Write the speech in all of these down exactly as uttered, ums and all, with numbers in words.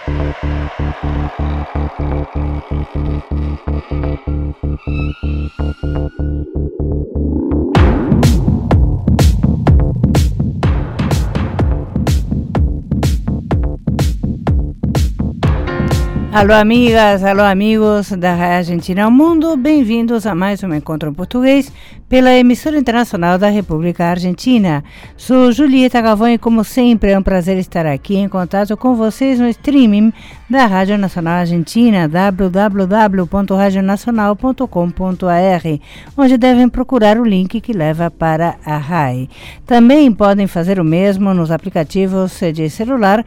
Alô amigas, alô amigos da Rádio Argentina ao Mundo, bem-vindos a mais um encontro em português pela emissora internacional da República Argentina. Sou Julieta Galvão e, como sempre, é um prazer estar aqui em contato com vocês no streaming da Rádio Nacional Argentina, w w w ponto radio nacional ponto com ponto a r, onde devem procurar o link que leva para a R A I. Também podem fazer o mesmo nos aplicativos de celular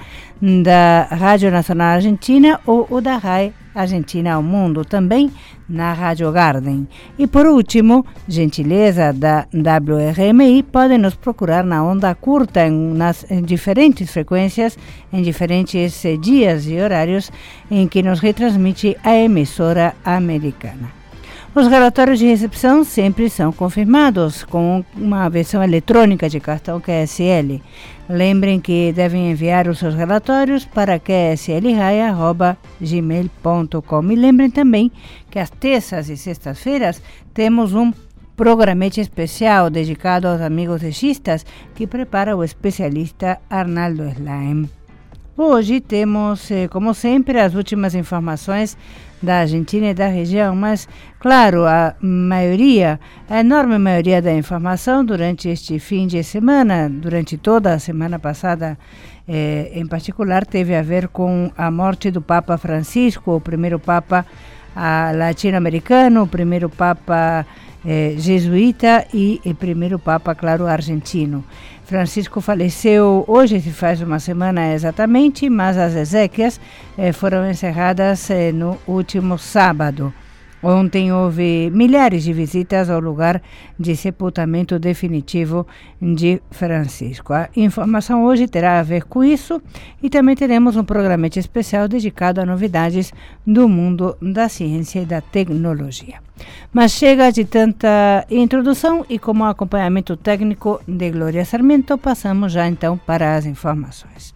da Rádio Nacional Argentina ou o da R A I Argentina ao Mundo, também na Rádio Garden. E por último, gentileza da W R M I, podem nos procurar na onda curta em, nas, em diferentes frequências, em diferentes eh, dias e horários em que nos retransmite a emissora americana. Os relatórios de recepção sempre são confirmados com uma versão eletrônica de cartão Q S L. Lembrem que devem enviar os seus relatórios para q s l raia arroba gmail ponto com. E lembrem também que às terças e sextas-feiras temos um programete especial dedicado aos amigos rechistas que prepara o especialista Arnaldo Slime. Hoje temos, como sempre, as últimas informações da Argentina e da região, mas, claro, a maioria, a enorme maioria da informação durante este fim de semana, durante toda a semana passada, eh, em particular, teve a ver com a morte do Papa Francisco, o primeiro Papa ah, latino-americano, o primeiro Papa eh, jesuíta e o primeiro Papa, claro, argentino. Francisco faleceu hoje, se faz uma semana exatamente, mas as exéquias eh, foram encerradas eh, no último sábado. Ontem houve milhares de visitas ao lugar de sepultamento definitivo de Francisco. A informação hoje terá a ver com isso e também teremos um programete especial dedicado a novidades do mundo da ciência e da tecnologia. Mas chega de tanta introdução e, como acompanhamento técnico de Glória Sarmento, passamos já então para as informações.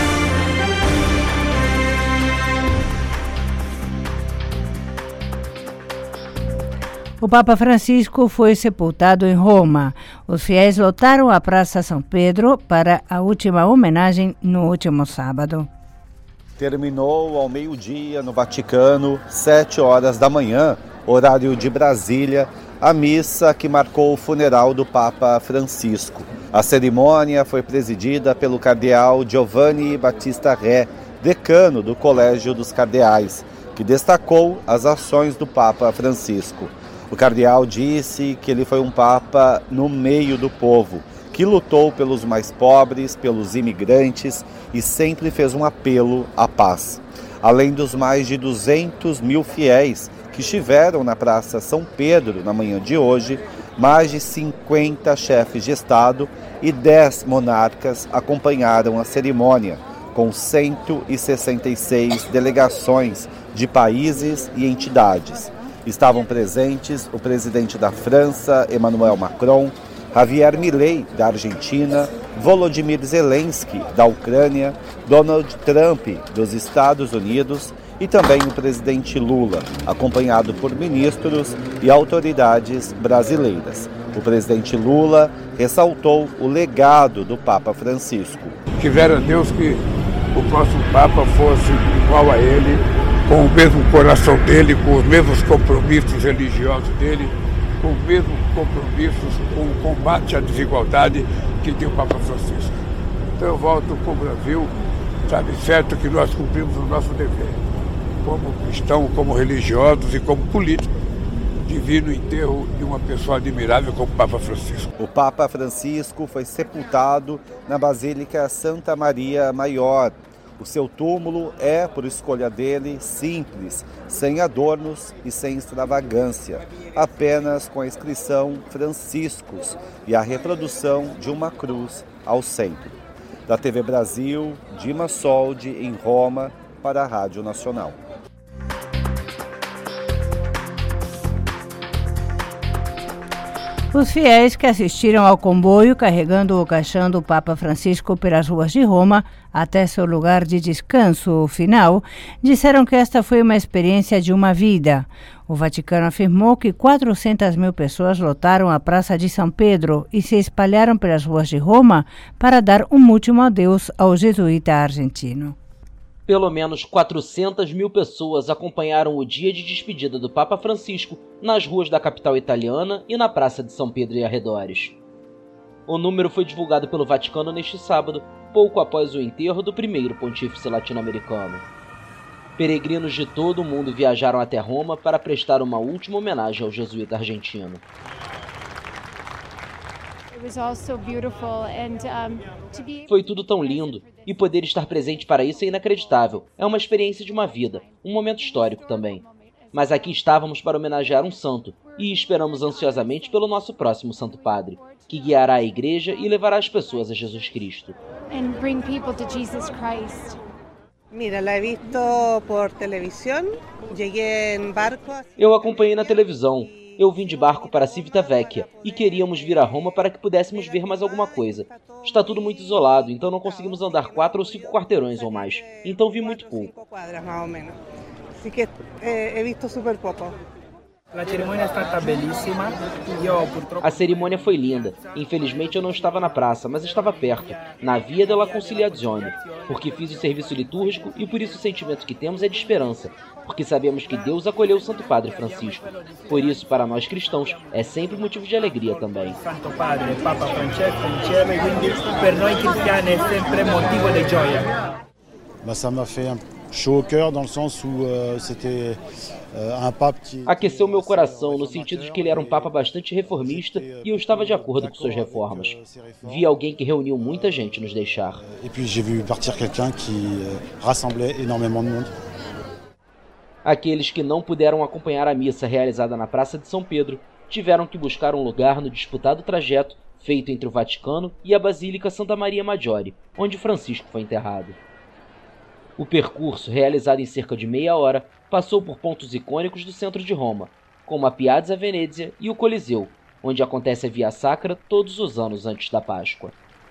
O Papa Francisco foi sepultado em Roma. Os fiéis lotaram a Praça São Pedro para a última homenagem no último sábado. Terminou ao meio-dia no Vaticano, sete horas da manhã, horário de Brasília, a missa que marcou o funeral do Papa Francisco. A cerimônia foi presidida pelo cardeal Giovanni Battista Re, decano do Colégio dos Cardeais, que destacou as ações do Papa Francisco. O cardeal disse que ele foi um papa no meio do povo, que lutou pelos mais pobres, pelos imigrantes e sempre fez um apelo à paz. Além dos mais de duzentos mil fiéis que estiveram na Praça São Pedro na manhã de hoje, mais de cinquenta chefes de Estado e dez monarcas acompanharam a cerimônia, com cento e sessenta e seis delegações de países e entidades. Estavam presentes o presidente da França, Emmanuel Macron, Javier Milei, da Argentina, Volodymyr Zelensky, da Ucrânia, Donald Trump, dos Estados Unidos e também o presidente Lula, acompanhado por ministros e autoridades brasileiras. O presidente Lula ressaltou o legado do Papa Francisco. Quisera Deus que o próximo Papa fosse igual a ele, com o mesmo coração dele, com os mesmos compromissos religiosos dele, com os mesmos compromissos com o combate à desigualdade que tem o Papa Francisco. Então eu volto para o Brasil, sabe, certo que nós cumprimos o nosso dever, como cristãos, como religiosos e como políticos, de vir no enterro de uma pessoa admirável como o Papa Francisco. O Papa Francisco foi sepultado na Basílica Santa Maria Maior. O seu túmulo é, por escolha dele, simples, sem adornos e sem extravagância, apenas com a inscrição Franciscus e a reprodução de uma cruz ao centro. Da T V Brasil, Dima Soldi, em Roma, para a Rádio Nacional. Os fiéis que assistiram ao comboio carregando o caixão do Papa Francisco pelas ruas de Roma até seu lugar de descanso final, disseram que esta foi uma experiência de uma vida. O Vaticano afirmou que quatrocentas mil pessoas lotaram a Praça de São Pedro e se espalharam pelas ruas de Roma para dar um último adeus ao jesuíta argentino. Pelo menos quatrocentas mil pessoas acompanharam o dia de despedida do Papa Francisco nas ruas da capital italiana e na Praça de São Pedro e arredores. O número foi divulgado pelo Vaticano neste sábado, pouco após o enterro do primeiro pontífice latino-americano. Peregrinos de todo o mundo viajaram até Roma para prestar uma última homenagem ao jesuíta argentino. Foi tudo tão lindo, e poder estar presente para isso é inacreditável. É uma experiência de uma vida, um momento histórico também. Mas aqui estávamos para homenagear um santo, e esperamos ansiosamente pelo nosso próximo Santo Padre, que guiará a igreja e levará as pessoas a Jesus Cristo. Mira, la he visto por televisión. Llegué en barco. Eu acompanhei na televisão. Eu vim de barco para Civitavecchia e queríamos vir a Roma para que pudéssemos ver mais alguma coisa. Está tudo muito isolado, então não conseguimos andar quatro ou cinco quarteirões ou mais. Então vi muito pouco. Así que he visto super pouco. A cerimônia foi linda. Infelizmente eu não estava na praça, mas estava perto, na Via della Conciliazione, porque fiz o serviço litúrgico e por isso o sentimento que temos é de esperança, porque sabemos que Deus acolheu o Santo Padre Francisco. Por isso, para nós cristãos, é sempre motivo de alegria também. Santo Padre, Papa Francesco em cielo, e quindi per noi cristiani è sempre motivo di gioia. Bah, ça m'a fait un chaud au cœur dans le sens où euh, c'était euh, un pape qui... Aqueceu meu coração no sentido de que ele era um papa bastante reformista e eu estava de acordo com suas reformas. Vi alguém que reuniu muita gente nos deixar. Et puis j'ai vu partir quelqu'un qui rassemblait énormément de monde. Aqueles que não puderam acompanhar a missa realizada na Praça de São Pedro tiveram que buscar um lugar no disputado trajeto feito entre o Vaticano e a Basílica Santa Maria Maggiore, onde Francisco foi enterrado. O percurso, realizado em cerca de meia hora, passou por pontos icônicos do centro de Roma, como a Piazza Venezia e o Coliseu, onde acontece a Via Sacra todos os anos antes da Páscoa.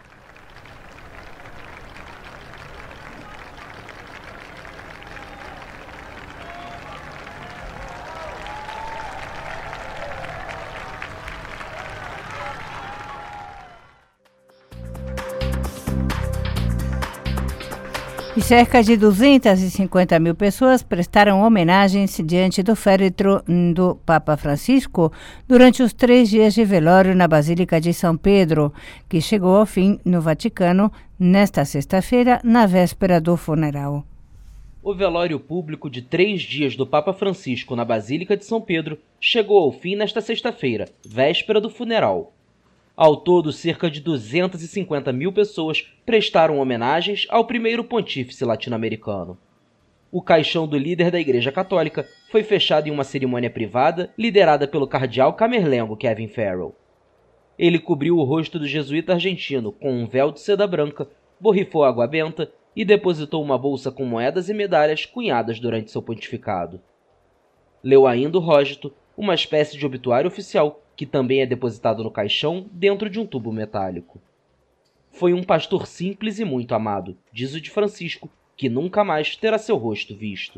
E cerca de duzentas e cinquenta mil pessoas prestaram homenagens diante do féretro do Papa Francisco durante os três dias de velório na Basílica de São Pedro, que chegou ao fim no Vaticano nesta sexta-feira, na véspera do funeral. O velório público de três dias do Papa Francisco na Basílica de São Pedro chegou ao fim nesta sexta-feira, véspera do funeral. Ao todo, cerca de duzentas e cinquenta mil pessoas prestaram homenagens ao primeiro pontífice latino-americano. O caixão do líder da Igreja Católica foi fechado em uma cerimônia privada liderada pelo cardeal camerlengo Kevin Farrell. Ele cobriu o rosto do jesuíta argentino com um véu de seda branca, borrifou água benta e depositou uma bolsa com moedas e medalhas cunhadas durante seu pontificado. Leu ainda o rógito, uma espécie de obituário oficial que também é depositado no caixão dentro de um tubo metálico. Foi um pastor simples e muito amado, diz o de Francisco, que nunca mais terá seu rosto visto.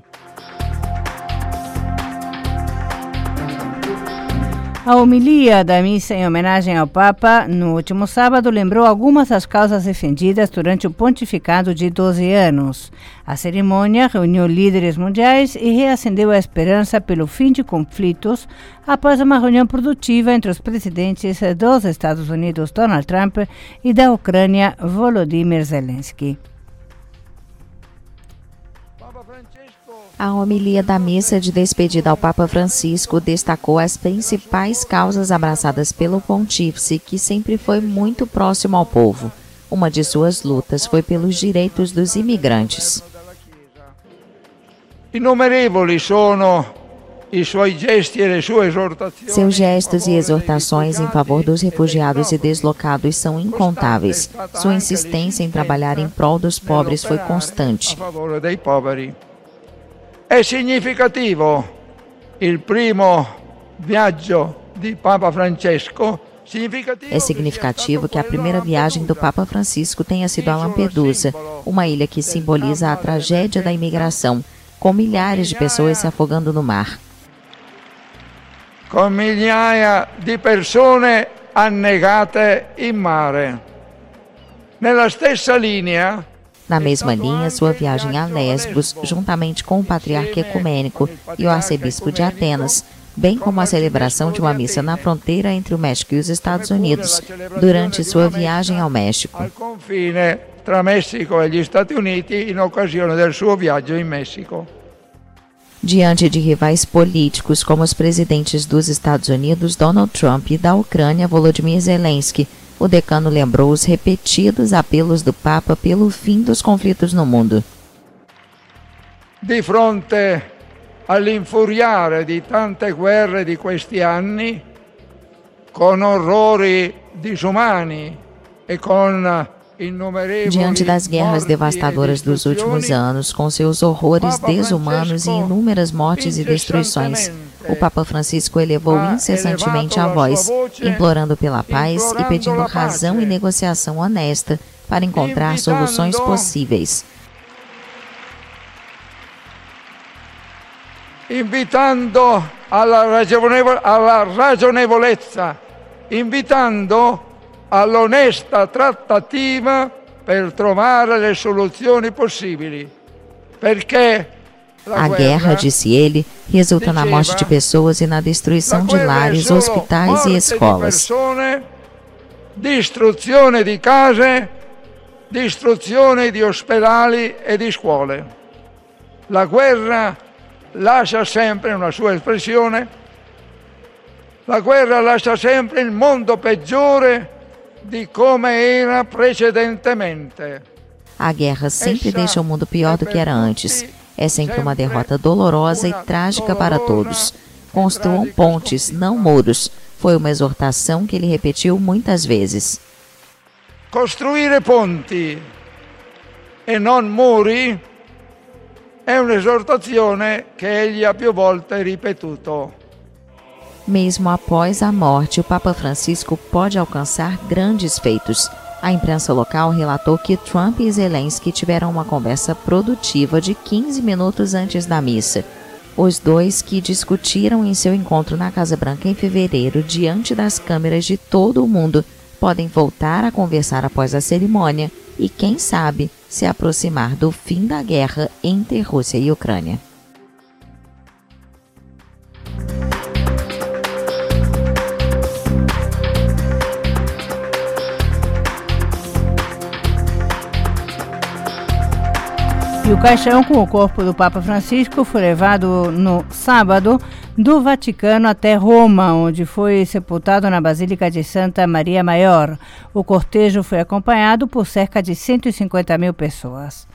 A homilia da missa em homenagem ao Papa, no último sábado, lembrou algumas das causas defendidas durante o pontificado de doze anos. A cerimônia reuniu líderes mundiais e reacendeu a esperança pelo fim de conflitos após uma reunião produtiva entre os presidentes dos Estados Unidos, Donald Trump, e da Ucrânia, Volodymyr Zelensky. A homilia da missa de despedida ao Papa Francisco destacou as principais causas abraçadas pelo pontífice, que sempre foi muito próximo ao povo. Uma de suas lutas foi pelos direitos dos imigrantes. Innumerevoli sono i suoi gesti e le sue esortazioni. Seus gestos e exortações em favor dos refugiados e deslocados são incontáveis. Sua insistência em trabalhar em prol dos pobres foi constante. È significativo il primo viaggio di Papa Francesco É significativo que a primeira viagem do Papa Francisco tenha sido a Lampedusa, uma ilha que simboliza a tragédia da imigração, com milhares de pessoas se afogando no mar. Com milhaia de pessoas annegate in mare. Nella stessa linea, Na mesma linha, sua viagem a Lesbos, juntamente com o patriarca ecumênico e o arcebispo de Atenas, bem como a celebração de uma missa na fronteira entre o México e os Estados Unidos, durante sua viagem ao México. Al confine tra Messico e gli Stati Uniti in occasione del suo viaggio in Messico. Diante de rivais políticos como os presidentes dos Estados Unidos, Donald Trump, e da Ucrânia, Volodymyr Zelensky, o decano lembrou os repetidos apelos do Papa pelo fim dos conflitos no mundo. Di fronte all'infuriare di tante guerre di questi anni, con orrori disumani e con Diante das guerras devastadoras dos últimos anos, com seus horrores desumanos e inúmeras mortes e destruições, o Papa Francisco elevou incessantemente a voz, implorando pela paz e pedindo razão e negociação honesta para encontrar soluções possíveis. Invitando alla ragionevole, alla ragionevolezza, invitando all'onesta trattativa per trovare le soluzioni possibili. Perché a guerra, disse ele, resulta na morte de pessoas e na destruição de lares, hospitais e escolas. Distruzione di case, distruzione di ospedali e di scuole. La guerra lascia sempre una sua espressione. La guerra lascia sempre il mondo peggiore de como era precedentemente. A guerra sempre deixa o mundo pior do que era antes. É sempre uma derrota dolorosa e trágica para todos. Construam pontes, não muros. Foi uma exortação que ele repetiu muitas vezes. Costruire ponti e non muri è un'esortazione che egli ha più volte ripetuto. Mesmo após a morte, o Papa Francisco pode alcançar grandes feitos. A imprensa local relatou que Trump e Zelensky tiveram uma conversa produtiva de quinze minutos antes da missa. Os dois, que discutiram em seu encontro na Casa Branca em fevereiro, diante das câmeras de todo o mundo, podem voltar a conversar após a cerimônia e, quem sabe, se aproximar do fim da guerra entre Rússia e Ucrânia. E o caixão com o corpo do Papa Francisco foi levado no sábado do Vaticano até Roma, onde foi sepultado na Basílica de Santa Maria Maior. O cortejo foi acompanhado por cerca de cento e cinquenta mil pessoas.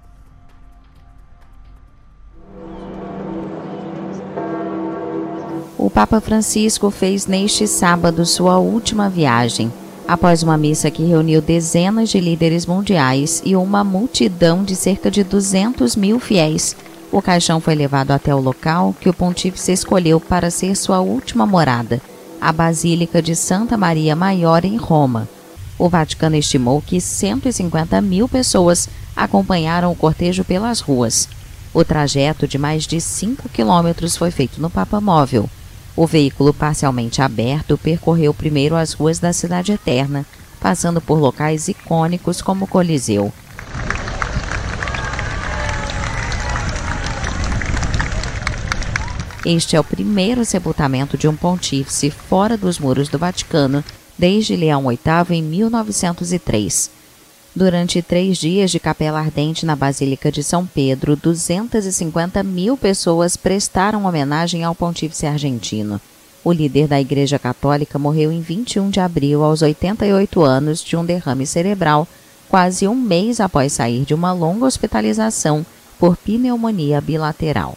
O Papa Francisco fez neste sábado sua última viagem. Após uma missa que reuniu dezenas de líderes mundiais e uma multidão de cerca de duzentos mil fiéis, o caixão foi levado até o local que o pontífice escolheu para ser sua última morada, a Basílica de Santa Maria Maior, em Roma. O Vaticano estimou que cento e cinquenta mil pessoas acompanharam o cortejo pelas ruas. O trajeto de mais de cinco quilômetros foi feito no Papamóvel. O veículo parcialmente aberto percorreu primeiro as ruas da Cidade Eterna, passando por locais icônicos como o Coliseu. Este é o primeiro sepultamento de um pontífice fora dos muros do Vaticano desde Leão oitavo em mil novecentos e três. Durante três dias de capela ardente na Basílica de São Pedro, duzentas e cinquenta mil pessoas prestaram homenagem ao pontífice argentino. O líder da Igreja Católica morreu em vinte e um de abril, aos oitenta e oito anos, de um derrame cerebral, quase um mês após sair de uma longa hospitalização por pneumonia bilateral.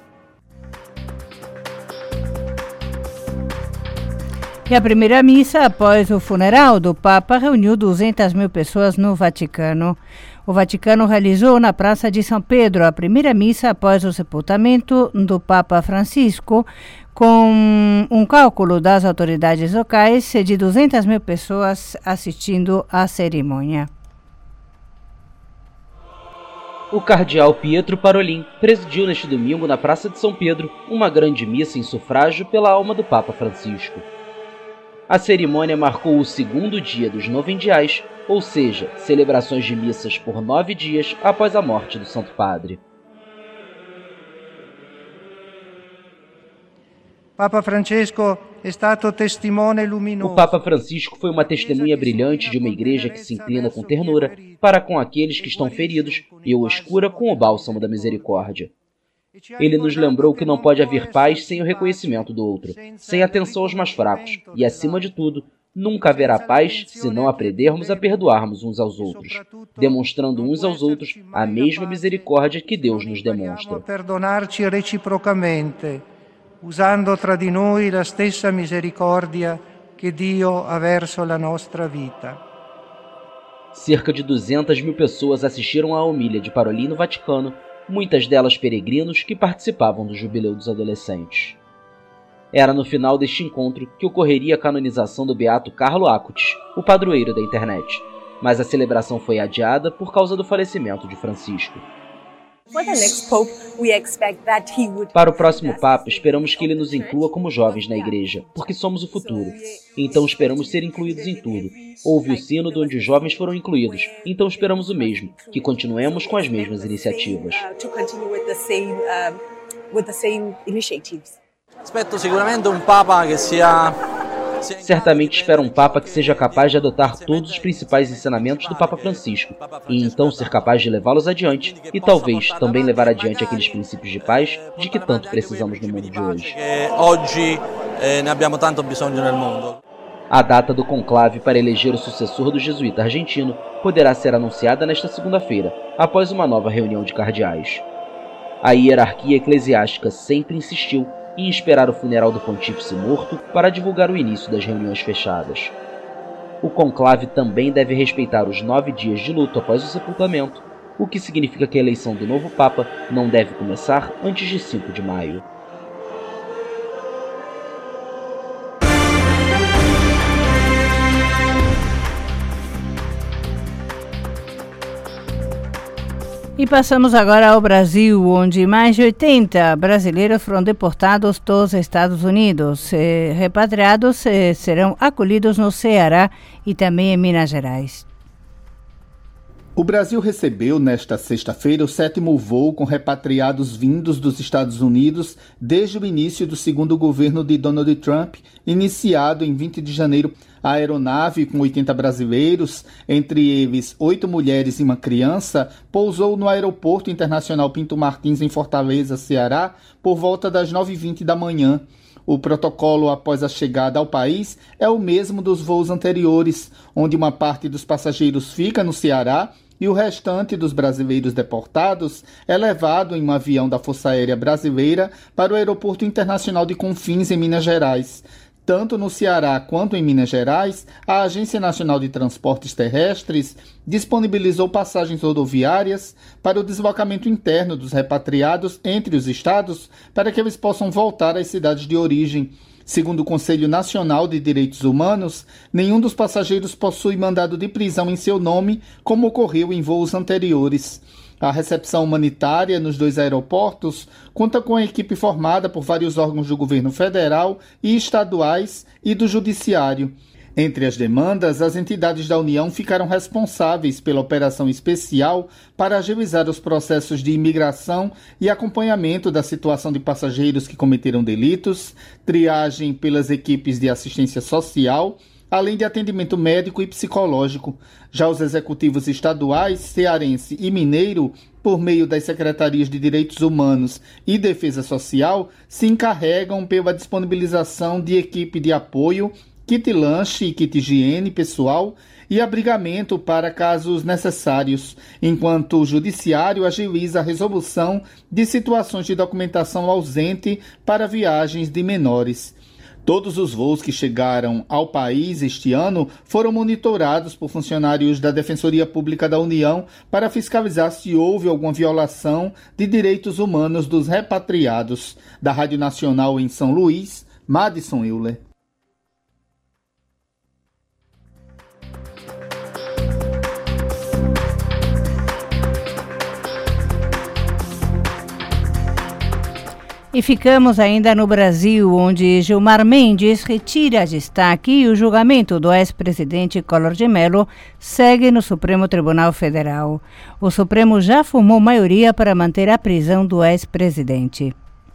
E a primeira missa após o funeral do Papa reuniu duzentas mil pessoas no Vaticano. O Vaticano realizou na Praça de São Pedro a primeira missa após o sepultamento do Papa Francisco, com um cálculo das autoridades locais de duzentas mil pessoas assistindo à cerimônia. O cardeal Pietro Parolin presidiu neste domingo na Praça de São Pedro uma grande missa em sufrágio pela alma do Papa Francisco. A cerimônia marcou o segundo dia dos novendiais, ou seja, celebrações de missas por nove dias após a morte do Santo Padre. Papa Francesco è stato testimone luminoso. O Papa Francisco foi uma testemunha brilhante de uma igreja que se inclina com ternura para com aqueles que estão feridos e o escura com o bálsamo da misericórdia. Ele nos lembrou que não pode haver paz sem o reconhecimento do outro, sem atenção aos mais fracos e, acima de tudo, nunca haverá paz se não aprendermos a perdoarmos uns aos outros, demonstrando uns aos outros a mesma misericórdia que Deus nos demonstra. Perdonarci reciprocamente, usando tra di noi la stessa misericordia che Dio ha verso la nostra vita. Cerca de duzentas mil pessoas assistiram à homilia de Parolin no Vaticano, muitas delas peregrinos que participavam do Jubileu dos Adolescentes. Era no final deste encontro que ocorreria a canonização do beato Carlo Acutis, o padroeiro da internet, mas a celebração foi adiada por causa do falecimento de Francisco. Para o próximo Papa, esperamos que ele nos inclua como jovens na Igreja, porque somos o futuro. Então esperamos ser incluídos em tudo. Houve o sínodo onde os jovens foram incluídos, então esperamos o mesmo, que continuemos com as mesmas iniciativas. Aspetto sicuramente um Papa que sia... Certamente espera um Papa que seja capaz de adotar todos os principais ensinamentos do Papa Francisco, e então ser capaz de levá-los adiante, e talvez também levar adiante aqueles princípios de paz de que tanto precisamos no mundo de hoje. Oggi ne abbiamo tanto bisogno nel mondo. A data do conclave para eleger o sucessor do jesuíta argentino poderá ser anunciada nesta segunda-feira, após uma nova reunião de cardeais. A hierarquia eclesiástica sempre insistiu em esperar o funeral do pontífice morto para divulgar o início das reuniões fechadas. O conclave também deve respeitar os nove dias de luto após o sepultamento, o que significa que a eleição do novo Papa não deve começar antes de cinco de maio. E passamos agora ao Brasil, onde mais de oitenta brasileiros foram deportados dos Estados Unidos. Eh, repatriados eh, serão acolhidos no Ceará e também em Minas Gerais. O Brasil recebeu nesta sexta-feira o sétimo voo com repatriados vindos dos Estados Unidos desde o início do segundo governo de Donald Trump, iniciado em vinte de janeiro. A aeronave, com oitenta brasileiros, entre eles oito mulheres e uma criança, pousou no Aeroporto Internacional Pinto Martins, em Fortaleza, Ceará, por volta das nove e vinte da manhã. O protocolo após a chegada ao país é o mesmo dos voos anteriores, onde uma parte dos passageiros fica no Ceará e o restante dos brasileiros deportados é levado em um avião da Força Aérea Brasileira para o Aeroporto Internacional de Confins, em Minas Gerais. Tanto no Ceará quanto em Minas Gerais, a Agência Nacional de Transportes Terrestres disponibilizou passagens rodoviárias para o deslocamento interno dos repatriados entre os estados para que eles possam voltar às cidades de origem. Segundo o Conselho Nacional de Direitos Humanos, nenhum dos passageiros possui mandado de prisão em seu nome, como ocorreu em voos anteriores. A recepção humanitária nos dois aeroportos conta com a equipe formada por vários órgãos do governo federal e estaduais e do judiciário. Entre as demandas, as entidades da União ficaram responsáveis pela operação especial para agilizar os processos de imigração e acompanhamento da situação de passageiros que cometeram delitos, triagem pelas equipes de assistência social, além de atendimento médico e psicológico. Já os executivos estaduais, cearense e mineiro, por meio das secretarias de Direitos Humanos e Defesa Social, se encarregam pela disponibilização de equipe de apoio, kit lanche e kit higiene pessoal e abrigamento para casos necessários, enquanto o judiciário agiliza a resolução de situações de documentação ausente para viagens de menores. Todos os voos que chegaram ao país este ano foram monitorados por funcionários da Defensoria Pública da União para fiscalizar se houve alguma violação de direitos humanos dos repatriados. Da Rádio Nacional em São Luís, Madison Euler. E ficamos ainda no Brasil, onde Gilmar Mendes retira destaque e o julgamento do ex-presidente Collor de Mello segue no Supremo Tribunal Federal. O Supremo já formou maioria para manter a prisão do ex-presidente.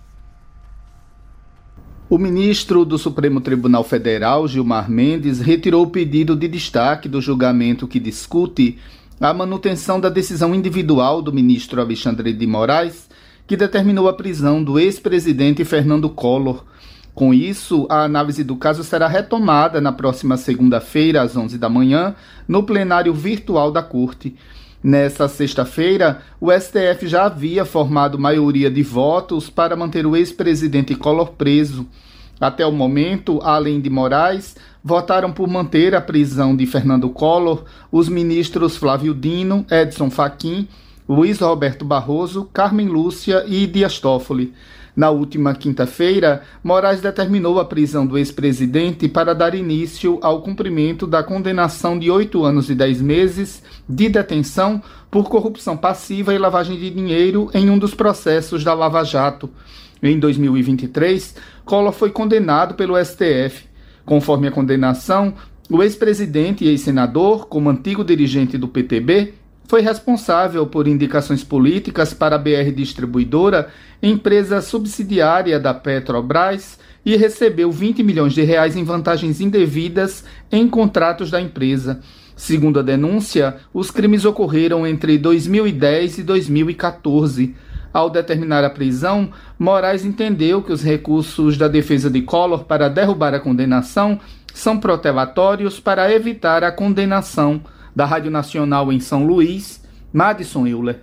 O ministro do Supremo Tribunal Federal, Gilmar Mendes, retirou o pedido de destaque do julgamento que discute a manutenção da decisão individual do ministro Alexandre de Moraes, que determinou a prisão do ex-presidente Fernando Collor. Com isso, a análise do caso será retomada na próxima segunda-feira, às onze da manhã, no plenário virtual da Corte. Nessa sexta-feira, o S T F já havia formado maioria de votos para manter o ex-presidente Collor preso. Até o momento, além de Moraes, votaram por manter a prisão de Fernando Collor os ministros Flávio Dino, Edson Fachin, Luiz Roberto Barroso, Carmen Lúcia e Dias Toffoli. Na última quinta-feira, Moraes determinou a prisão do ex-presidente para dar início ao cumprimento da condenação de oito anos e dez meses de detenção por corrupção passiva e lavagem de dinheiro em um dos processos da Lava Jato. Em dois mil e vinte e três, Collor foi condenado pelo S T F. Conforme a condenação, o ex-presidente e ex-senador, como antigo dirigente do P T B, foi responsável por indicações políticas para a B R Distribuidora, empresa subsidiária da Petrobras, e recebeu vinte milhões de reais em vantagens indevidas em contratos da empresa. Segundo a denúncia, os crimes ocorreram entre dois mil e dez e dois mil e quatorze. Ao determinar a prisão, Moraes entendeu que os recursos da defesa de Collor para derrubar a condenação são protelatórios para evitar a condenação. Da Rádio Nacional em São Luís, Madison Euler.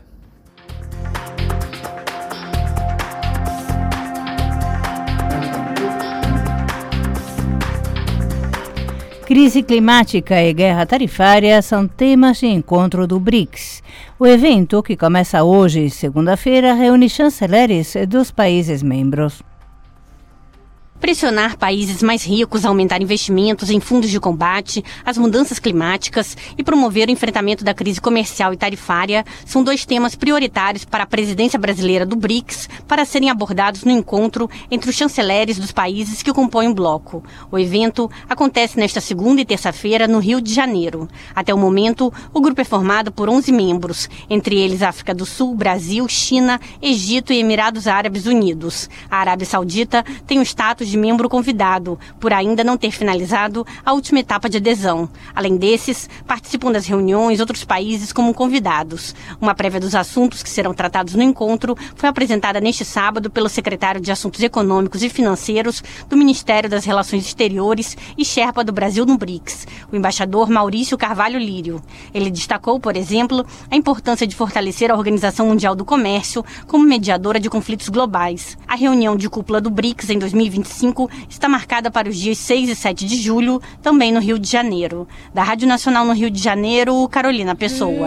Crise climática e guerra tarifária são temas de encontro do BRICS. O evento, que começa hoje, segunda-feira, reúne chanceleres dos países membros. Pressionar países mais ricos a aumentar investimentos em fundos de combate às mudanças climáticas e promover o enfrentamento da crise comercial e tarifária são dois temas prioritários para a presidência brasileira do BRICS para serem abordados no encontro entre os chanceleres dos países que compõem o bloco. O evento acontece nesta segunda e terça-feira no Rio de Janeiro. Até o momento, o grupo é formado por onze membros, entre eles África do Sul, Brasil, China, Egito e Emirados Árabes Unidos. A Arábia Saudita tem o status de membro convidado, por ainda não ter finalizado a última etapa de adesão. Além desses, participam das reuniões outros países como convidados. Uma prévia dos assuntos que serão tratados no encontro foi apresentada neste sábado pelo secretário de Assuntos Econômicos e Financeiros do Ministério das Relações Exteriores e Sherpa do Brasil no BRICS, o embaixador Maurício Carvalho Lírio. Ele destacou, por exemplo, a importância de fortalecer a Organização Mundial do Comércio como mediadora de conflitos globais. A reunião de cúpula do BRICS em dois mil e vinte e cinco está marcada para os dias seis e sete de julho, também no Rio de Janeiro. Da Rádio Nacional no Rio de Janeiro, Carolina Pessoa.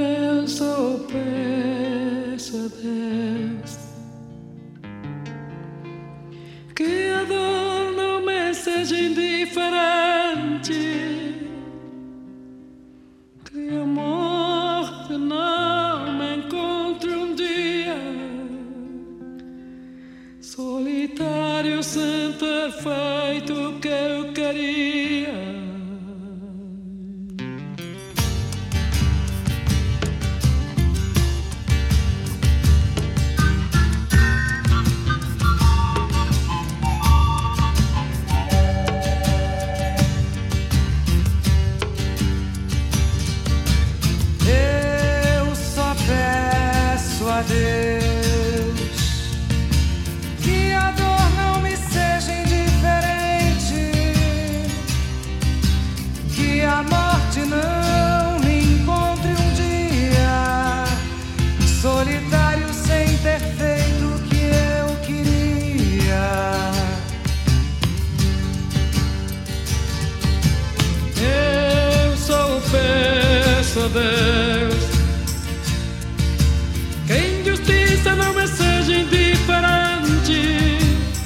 Que a dor não me seja indiferente, que a morte não me encontre um dia solitário sem ter feito o que eu queria. Eu só peço a Deus a morte não me encontre um dia solitário sem ter feito o que eu queria. Deus, que a injustiça não me seja indiferente,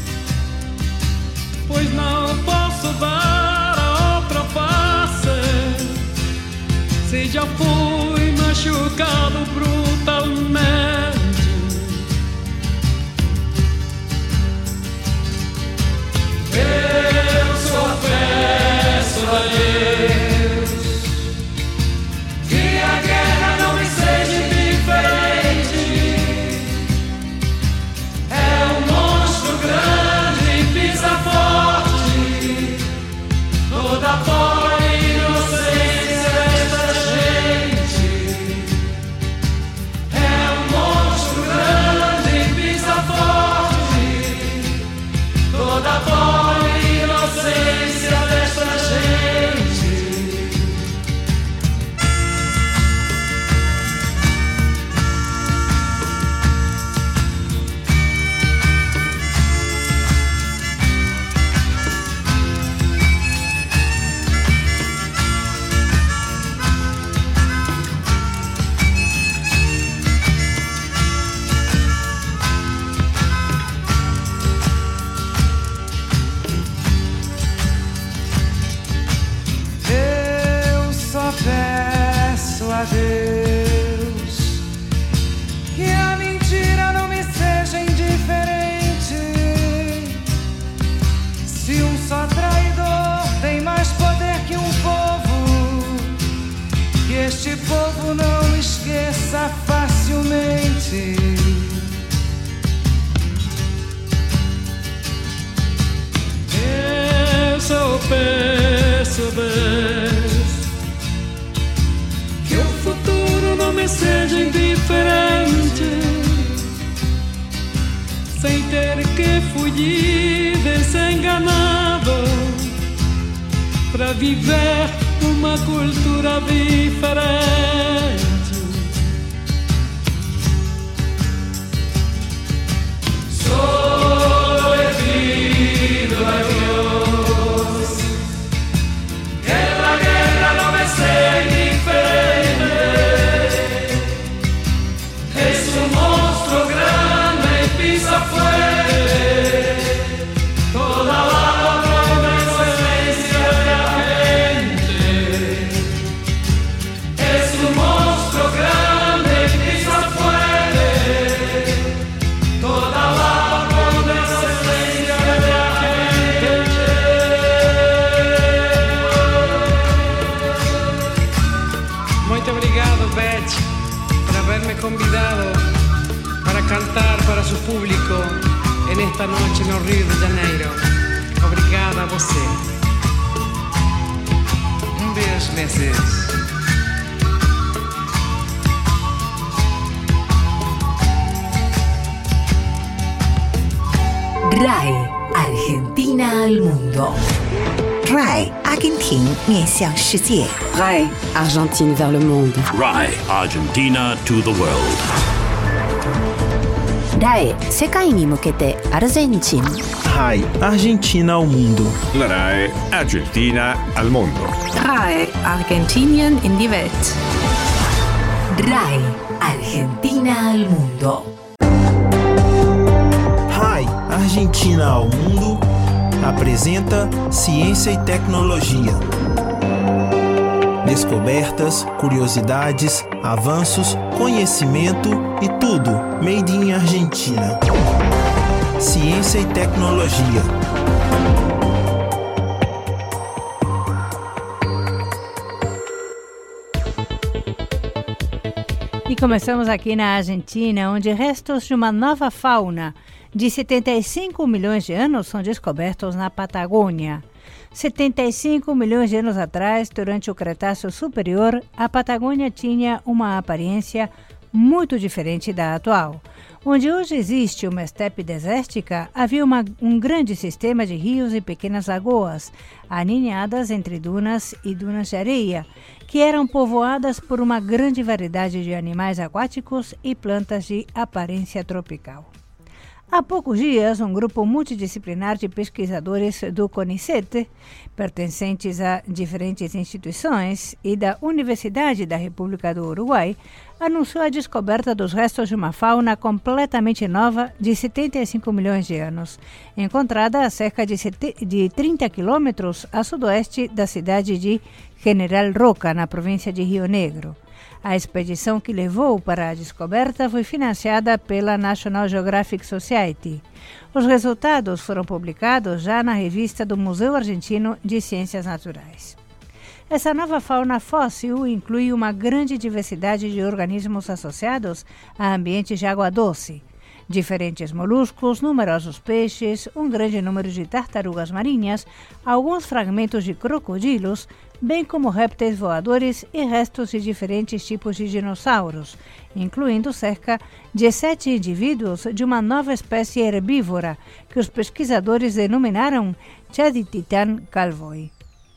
pois não posso dar a outra face, se já fui machucado brutalmente. Eu só peço a Deus que a guerra não me seja indiferente. É um monstro grande e pisa forte toda a pobre inocência desta gente. É um monstro grande e pisa forte toda a pobre inocência desta gente. Eu só peço a Deus que a mentira não me seja indiferente. Se um só traidor tem mais poder que um povo, que este povo não esqueça facilmente. Eu só peço a Deus que o futuro não me seja indiferente, sem ter que fugir desenganado para viver uma cultura diferente. Solo he pido a Dios que la guerra no me sea indiferente. Es un monstruo grande y pisa fuerte toda la pobre inocencia de la gente. Es un monstruo grande y pisa fuerte toda la pobre inocencia de la gente. Muito obrigado, Beth, por haberme convidado para cantar para su público en esta noche no Rio de Janeiro. Obrigada a você. Um beijo, Mercedes. R A E Argentina al mundo. R A E Argentina 面向世界。 R A E Argentine vers le monde. R A E Argentina to the world. R A E 世界に向けてアルゼンチン。 R A E Argentina ao mundo. R A E Argentina al mundo. R A E Argentinien in die Welt. R A E Argentina al mundo. R A E Argentina ao mundo apresenta Ciência e Tecnologia. Descobertas, curiosidades, avanços, conhecimento e tudo made in Argentina. Ciência e Tecnologia. E começamos aqui na Argentina, onde restos de uma nova fauna de setenta e cinco milhões de anos são descobertos na Patagônia. setenta e cinco milhões de anos atrás, durante o Cretáceo Superior, a Patagônia tinha uma aparência muito diferente da atual. Onde hoje existe uma estepe desértica, havia uma, um grande sistema de rios e pequenas lagoas, aninhadas entre dunas e dunas de areia, que eram povoadas por uma grande variedade de animais aquáticos e plantas de aparência tropical. Há poucos dias, um grupo multidisciplinar de pesquisadores do CONICET, pertencentes a diferentes instituições, e da Universidade da República do Uruguai, anunciou a descoberta dos restos de uma fauna completamente nova de setenta e cinco milhões de anos, encontrada a cerca de, de trinta quilômetros a sudoeste da cidade de General Roca, na província de Rio Negro. A expedição que levou para a descoberta foi financiada pela National Geographic Society. Os resultados foram publicados já na revista do Museu Argentino de Ciências Naturais. Essa nova fauna fóssil inclui uma grande diversidade de organismos associados a ambientes de água doce, diferentes moluscos, numerosos peixes, um grande número de tartarugas marinhas, alguns fragmentos de crocodilos, bem como répteis voadores e restos de diferentes tipos de dinossauros, incluindo cerca de sete indivíduos de uma nova espécie herbívora que os pesquisadores denominaram Chadititan calvoi.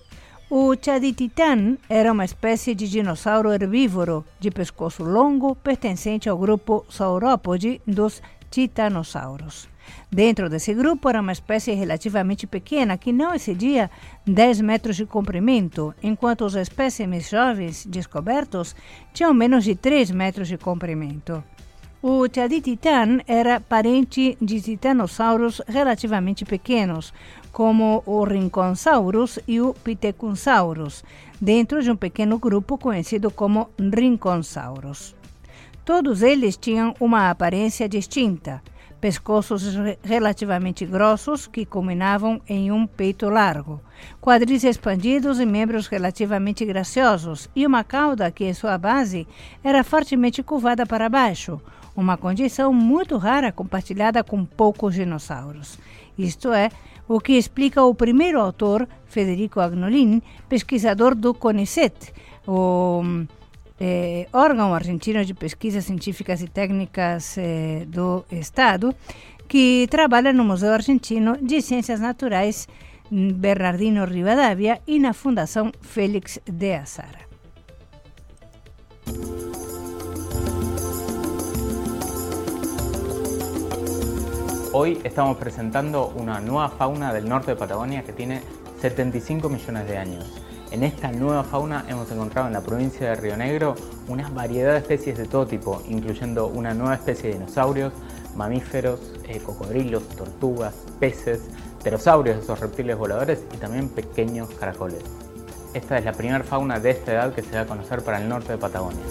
O Chadititan era uma espécie de dinossauro herbívoro de pescoço longo pertencente ao grupo Saurópode dos titanossauros. Dentro desse grupo era uma espécie relativamente pequena que não excedia dez metros de comprimento, enquanto os espécimes jovens descobertos tinham menos de três metros de comprimento. O Chadititan era parente de titanossauros relativamente pequenos, como o Rhinconsaurus e o Pithecunsaurus, dentro de um pequeno grupo conhecido como Rhinconsaurus. Todos eles tinham uma aparência distinta, pescoços relativamente grossos que culminavam em um peito largo, quadris expandidos e membros relativamente graciosos e uma cauda que, em sua base, era fortemente curvada para baixo, uma condição muito rara compartilhada com poucos dinossauros. Isto é, o que explica o primeiro autor, Federico Agnolin, pesquisador do CONICET, o eh, órgão argentino de pesquisas científicas e técnicas eh, do Estado, que trabalha no Museu Argentino de Ciências Naturais Bernardino Rivadavia e na Fundação Félix de Azara. Hoy estamos presentando una nueva fauna del norte de Patagonia que tiene setenta y cinco millones de años. En esta nueva fauna hemos encontrado en la provincia de Río Negro una variedad de especies de todo tipo, incluyendo una nueva especie de dinosaurios, mamíferos, eh, cocodrilos, tortugas, peces, pterosaurios, esos reptiles voladores, y también pequeños caracoles. Esta es la primera fauna de esta edad que se da a conocer para el norte de Patagonia.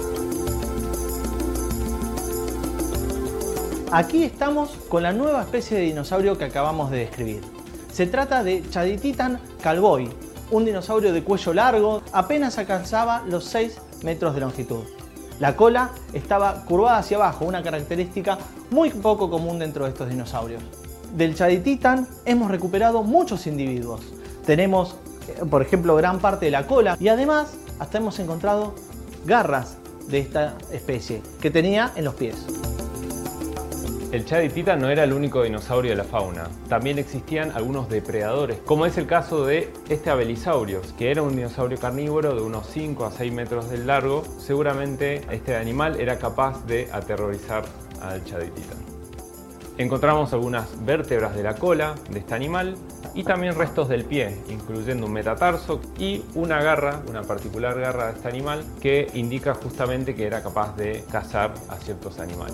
Aquí estamos con la nueva especie de dinosaurio que acabamos de describir. Se trata de Chadititan calvoi, un dinosaurio de cuello largo, apenas alcanzaba los seis metros de longitud. La cola estaba curvada hacia abajo, una característica muy poco común dentro de estos dinosaurios. Del Chadititan hemos recuperado muchos individuos. Tenemos, por ejemplo, gran parte de la cola y además hasta hemos encontrado garras de esta especie que tenía en los pies. El Chadititan no era el único dinosaurio de la fauna. También existían algunos depredadores, como es el caso de este Abelisaurios, que era un dinosaurio carnívoro de unos cinco a seis metros de largo. Seguramente este animal era capaz de aterrorizar al Chadititan. Encontramos algunas vértebras de la cola de este animal y también restos del pie, incluyendo un metatarso y una garra, una particular garra de este animal que indica justamente que era capaz de cazar a ciertos animales.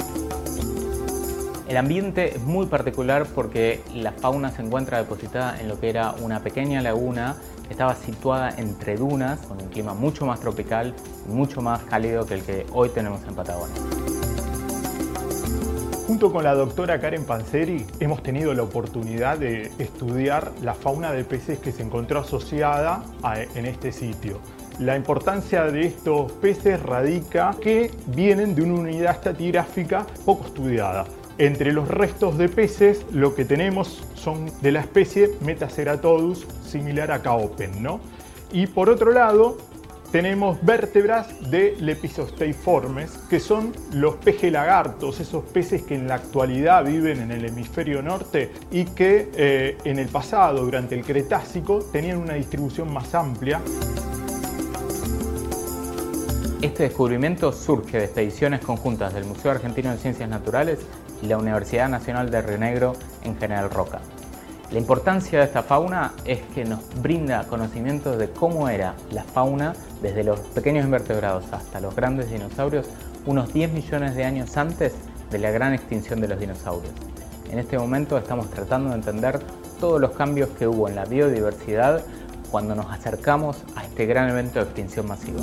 El ambiente es muy particular porque la fauna se encuentra depositada en lo que era una pequeña laguna que estaba situada entre dunas, con un clima mucho más tropical y mucho más cálido que el que hoy tenemos en Patagonia. Junto con la doctora Karen Panzeri hemos tenido la oportunidad de estudiar la fauna de peces que se encontró asociada a, en este sitio. La importancia de estos peces radica que vienen de una unidad estratigráfica poco estudiada. Entre los restos de peces lo que tenemos son de la especie Metaceratodus, similar a Caopen, ¿no? Y por otro lado tenemos vértebras de Lepizosteiformes, que son los peces lagartos, esos peces que en la actualidad viven en el hemisferio norte y que eh, en el pasado, durante el Cretácico, tenían una distribución más amplia. Este descubrimiento surge de expediciones conjuntas del Museo Argentino de Ciencias Naturales y la Universidad Nacional de Río Negro en General Roca. La importancia de esta fauna es que nos brinda conocimientos de cómo era la fauna desde los pequeños invertebrados hasta los grandes dinosaurios unos diez millones de años antes de la gran extinción de los dinosaurios. En este momento estamos tratando de entender todos los cambios que hubo en la biodiversidad cuando nos acercamos a este gran evento de extinción masiva.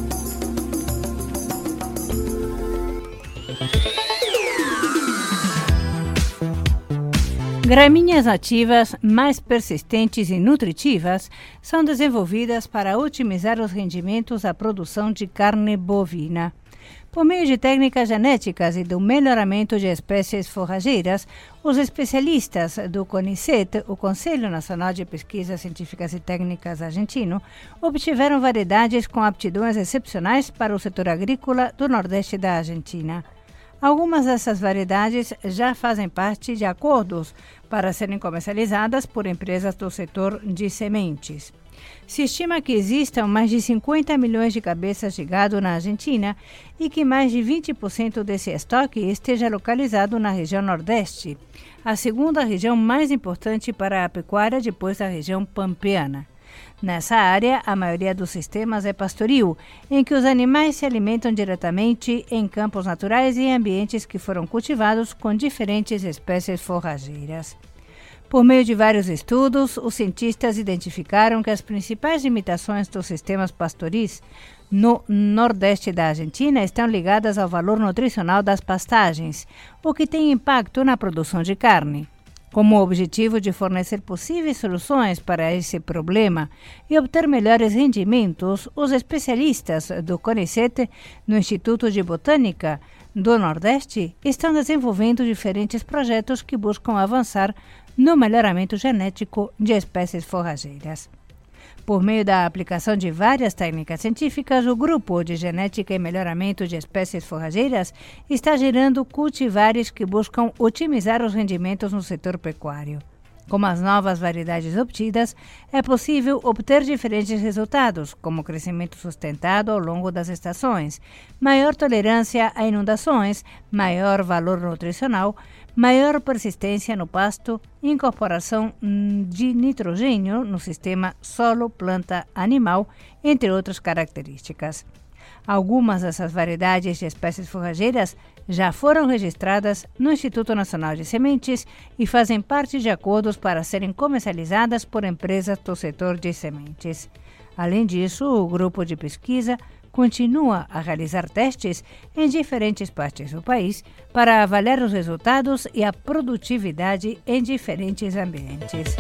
Gramíneas nativas mais persistentes e nutritivas são desenvolvidas para otimizar os rendimentos da produção de carne bovina. Por meio de técnicas genéticas e do melhoramento de espécies forrageiras, os especialistas do CONICET, o Conselho Nacional de Pesquisas Científicas e Técnicas argentino, obtiveram variedades com aptidões excepcionais para o setor agrícola do Nordeste da Argentina. Algumas dessas variedades já fazem parte de acordos para serem comercializadas por empresas do setor de sementes. Se estima que existam mais de cinquenta milhões de cabeças de gado na Argentina e que mais de vinte por cento desse estoque esteja localizado na região Nordeste, a segunda região mais importante para a pecuária depois da região pampeana. Nessa área, a maioria dos sistemas é pastoril, em que os animais se alimentam diretamente em campos naturais e em ambientes que foram cultivados com diferentes espécies forrageiras. Por meio de vários estudos, os cientistas identificaram que as principais limitações dos sistemas pastoris no Nordeste da Argentina estão ligadas ao valor nutricional das pastagens, o que tem impacto na produção de carne. Como o objetivo de fornecer possíveis soluções para esse problema e obter melhores rendimentos, os especialistas do CONICET, no Instituto de Botânica do Nordeste, estão desenvolvendo diferentes projetos que buscam avançar no melhoramento genético de espécies forrageiras. Por meio da aplicação de várias técnicas científicas, o Grupo de Genética e Melhoramento de Espécies Forrageiras está gerando cultivares que buscam otimizar os rendimentos no setor pecuário. Com as novas variedades obtidas, é possível obter diferentes resultados, como crescimento sustentado ao longo das estações, maior tolerância a inundações, maior valor nutricional, maior persistência no pasto, incorporação de nitrogênio no sistema solo-planta-animal, entre outras características. Algumas dessas variedades de espécies forrageiras já foram registradas no Instituto Nacional de Sementes e fazem parte de acordos para serem comercializadas por empresas do setor de sementes. Além disso, o grupo de pesquisa continua a realizar testes em diferentes partes do país para avaliar os resultados e a produtividade em diferentes ambientes.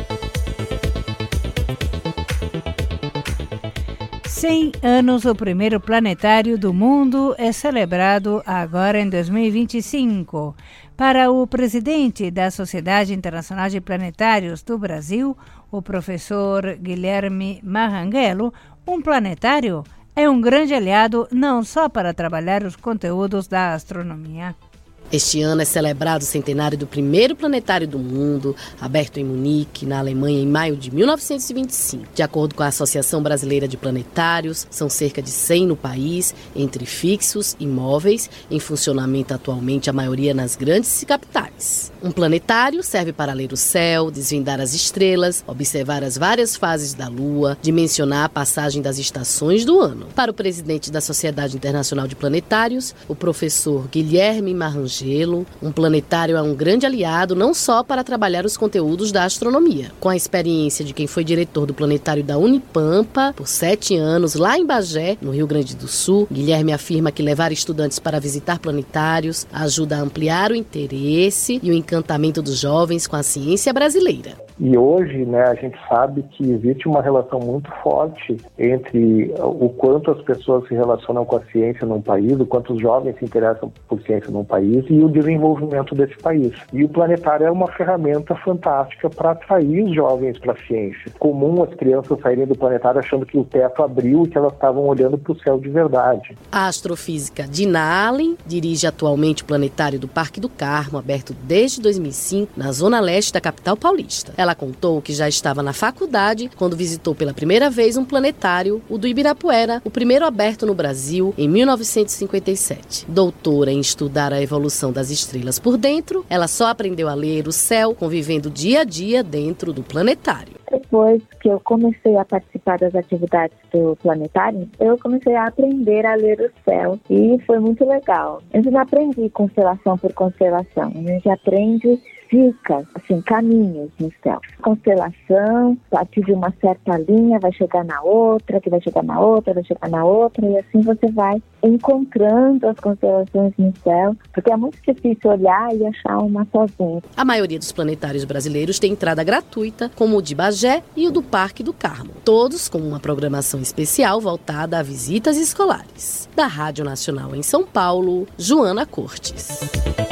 cem anos do primeiro planetário do mundo é celebrado agora em dois mil e vinte e cinco. Para o presidente da Sociedade Internacional de Planetários do Brasil, o professor Guilherme Maranghello, um planetário é um grande aliado não só para trabalhar os conteúdos da astronomia. Este ano é celebrado o centenário do primeiro planetário do mundo, aberto em Munique, na Alemanha, em maio de mil novecentos e vinte e cinco. De acordo com a Associação Brasileira de Planetários, são cerca de cem no país, entre fixos e móveis, em funcionamento atualmente a maioria nas grandes capitais. Um planetário serve para ler o céu, desvendar as estrelas, observar as várias fases da Lua, dimensionar a passagem das estações do ano. Para o presidente da Sociedade Internacional de Planetários, o professor Guilherme Maranghello, um planetário é um grande aliado não só para trabalhar os conteúdos da astronomia. Com a experiência de quem foi diretor do planetário da Unipampa por sete anos, lá em Bagé, no Rio Grande do Sul, Guilherme afirma que levar estudantes para visitar planetários ajuda a ampliar o interesse e o encantamento dos jovens com a ciência brasileira. E hoje, né, a gente sabe que existe uma relação muito forte entre o quanto as pessoas se relacionam com a ciência num país, o quanto os jovens se interessam por ciência num país e o desenvolvimento desse país. E o planetário é uma ferramenta fantástica para atrair os jovens para a ciência. Comum as crianças saírem do planetário achando que o teto abriu e que elas estavam olhando para o céu de verdade. A astrofísica Dina Allen dirige atualmente o planetário do Parque do Carmo, aberto desde dois mil e cinco, na zona leste da capital paulista. Ela contou que já estava na faculdade quando visitou pela primeira vez um planetário, o do Ibirapuera, o primeiro aberto no Brasil, em mil novecentos e cinquenta e sete. Doutora em estudar a evolução das estrelas por dentro, ela só aprendeu a ler o céu convivendo dia a dia dentro do planetário. Depois que eu comecei a participar das atividades do planetário, eu comecei a aprender a ler o céu e foi muito legal. A gente não aprende constelação por constelação, a gente aprende dicas, assim, caminhos no céu. Constelação, a partir de uma certa linha, vai chegar na outra, que vai chegar na outra, vai chegar na outra, e assim você vai encontrando as constelações no céu, porque é muito difícil olhar e achar uma sozinha. A maioria dos planetários brasileiros tem entrada gratuita, como o de Bagé e o do Parque do Carmo, todos com uma programação especial voltada a visitas escolares. Da Rádio Nacional em São Paulo, Joana Cortes.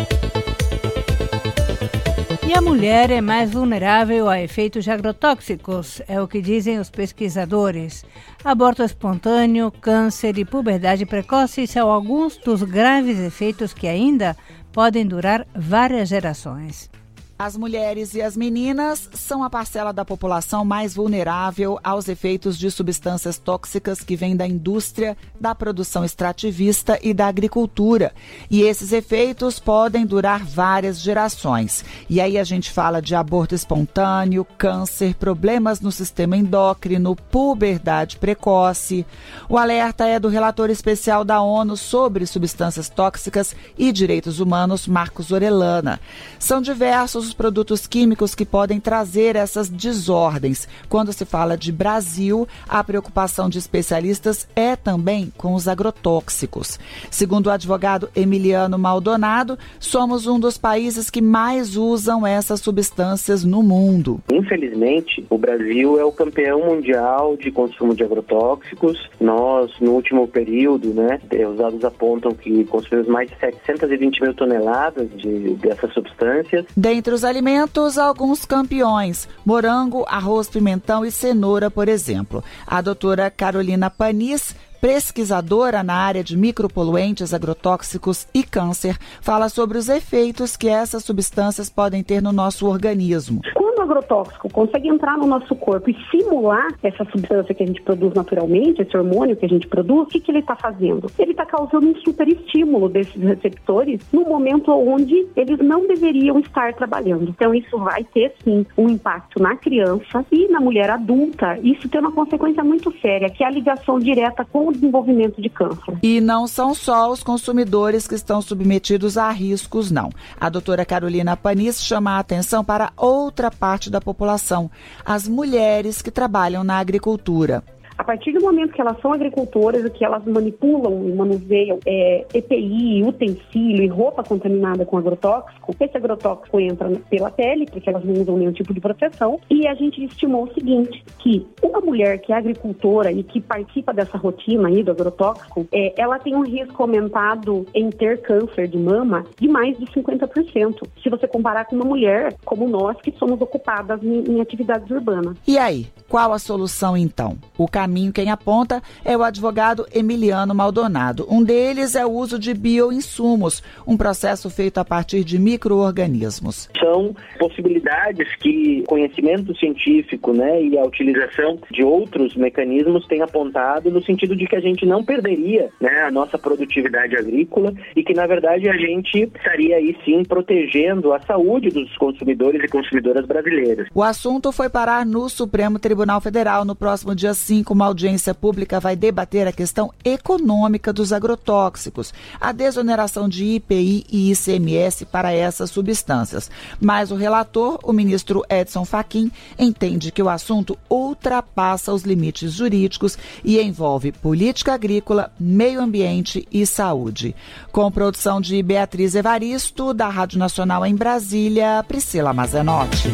E a mulher é mais vulnerável a efeitos agrotóxicos, é o que dizem os pesquisadores. Aborto espontâneo, câncer e puberdade precoce são alguns dos graves efeitos que ainda podem durar várias gerações. As mulheres e as meninas são a parcela da população mais vulnerável aos efeitos de substâncias tóxicas que vêm da indústria, da produção extrativista e da agricultura. E esses efeitos podem durar várias gerações. E aí a gente fala de aborto espontâneo, câncer, problemas no sistema endócrino, puberdade precoce. O alerta é do relator especial da ONU sobre substâncias tóxicas e direitos humanos, Marcos Orellana. São diversos os produtos químicos que podem trazer essas desordens. Quando se fala de Brasil, a preocupação de especialistas é também com os agrotóxicos. Segundo o advogado Emiliano Maldonado, somos um dos países que mais usam essas substâncias no mundo. Infelizmente, o Brasil é o campeão mundial de consumo de agrotóxicos. Nós, no último período, né, os dados apontam que consumimos mais de setecentas e vinte mil toneladas de, dessas substâncias. Dentre os alimentos, alguns campeões: morango, arroz, pimentão e cenoura, por exemplo. A doutora Carolina Panis, pesquisadora na área de micropoluentes, agrotóxicos e câncer, fala sobre os efeitos que essas substâncias podem ter no nosso organismo. Quando o agrotóxico consegue entrar no nosso corpo e simular essa substância que a gente produz naturalmente, esse hormônio que a gente produz, o que, que ele está fazendo? Ele está causando um superestímulo desses receptores no momento onde eles não deveriam estar trabalhando. Então isso vai ter sim um impacto na criança e na mulher adulta. Isso tem uma consequência muito séria, que é a ligação direta com o desenvolvimento de câncer. E não são só os consumidores que estão submetidos a riscos, não. A doutora Carolina Panis chama a atenção para outra parte da população: as mulheres que trabalham na agricultura. A partir do momento que elas são agricultoras e que elas manipulam e manuseiam é, E P I, utensílio e roupa contaminada com agrotóxico, esse agrotóxico entra pela pele, porque elas não usam nenhum tipo de proteção, e a gente estimou o seguinte, que uma mulher que é agricultora e que participa dessa rotina aí do agrotóxico, é, ela tem um risco aumentado em ter câncer de mama de mais de cinquenta por cento, se você comparar com uma mulher como nós, que somos ocupadas em, em atividades urbanas. E aí, qual a solução então? O caminho quem aponta é o advogado Emiliano Maldonado. Um deles é o uso de bioinsumos, um processo feito a partir de micro-organismos. São possibilidades que o conhecimento científico, né, e a utilização de outros mecanismos têm apontado no sentido de que a gente não perderia, né, a nossa produtividade agrícola e que, na verdade, a gente estaria aí sim protegendo a saúde dos consumidores e consumidoras brasileiras. O assunto foi parar no Supremo Tribunal Federal. No próximo dia cinco, uma audiência pública vai debater a questão econômica dos agrotóxicos, a desoneração de I P I e I C M S para essas substâncias. Mas o relator, o ministro Edson Fachin, entende que o assunto ultrapassa os limites jurídicos e envolve política agrícola, meio ambiente e saúde. Com produção de Beatriz Evaristo, da Rádio Nacional em Brasília, Priscila Mazenotti.